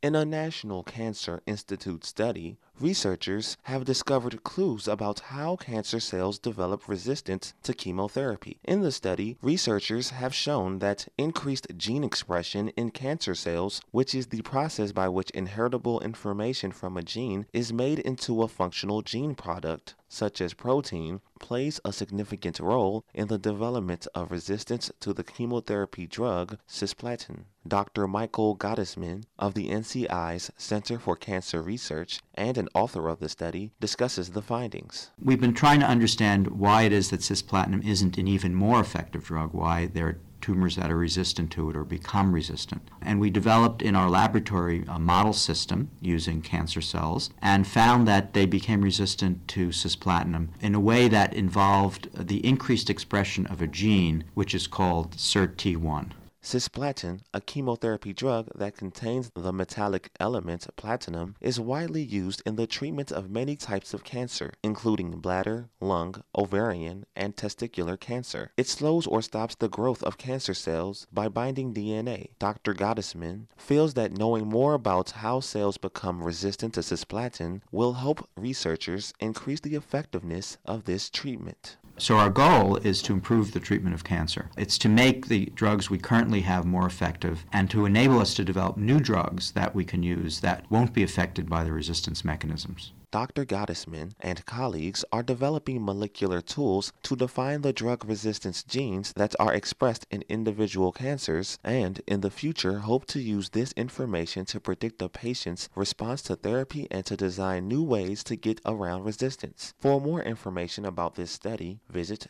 In a National Cancer Institute study, researchers have discovered clues about how cancer cells develop resistance to chemotherapy. In the study, researchers have shown that increased gene expression in cancer cells, which is the process by which inheritable information from a gene is made into a functional gene product, such as protein, plays a significant role in the development of resistance to the chemotherapy drug cisplatin. Dr. Michael Gottesman of the NCI's Center for Cancer Research and an author of the study discusses the findings. We've been trying to understand why it is that cisplatin isn't an even more effective drug, why there are tumors that are resistant to it or become resistant. And we developed in our laboratory a model system using cancer cells and found that they became resistant to cisplatin in a way that involved the increased expression of a gene which is called SIRT-T1. Cisplatin, a chemotherapy drug that contains the metallic element platinum, is widely used in the treatment of many types of cancer, including bladder, lung, ovarian, and testicular cancer. It slows or stops the growth of cancer cells by binding DNA. Dr. Gottesman feels that knowing more about how cells become resistant to cisplatin will help researchers increase the effectiveness of this treatment. So our goal is to improve the treatment of cancer. It's to make the drugs we currently have more effective and to enable us to develop new drugs that we can use that won't be affected by the resistance mechanisms. Dr. Gottesman and colleagues are developing molecular tools to define the drug resistance genes that are expressed in individual cancers and, in the future, hope to use this information to predict a patient's response to therapy and to design new ways to get around resistance. For more information about this study, visit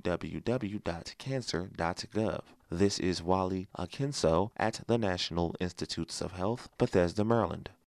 www.cancer.gov. This is Wally Akinso at the National Institutes of Health, Bethesda, Maryland.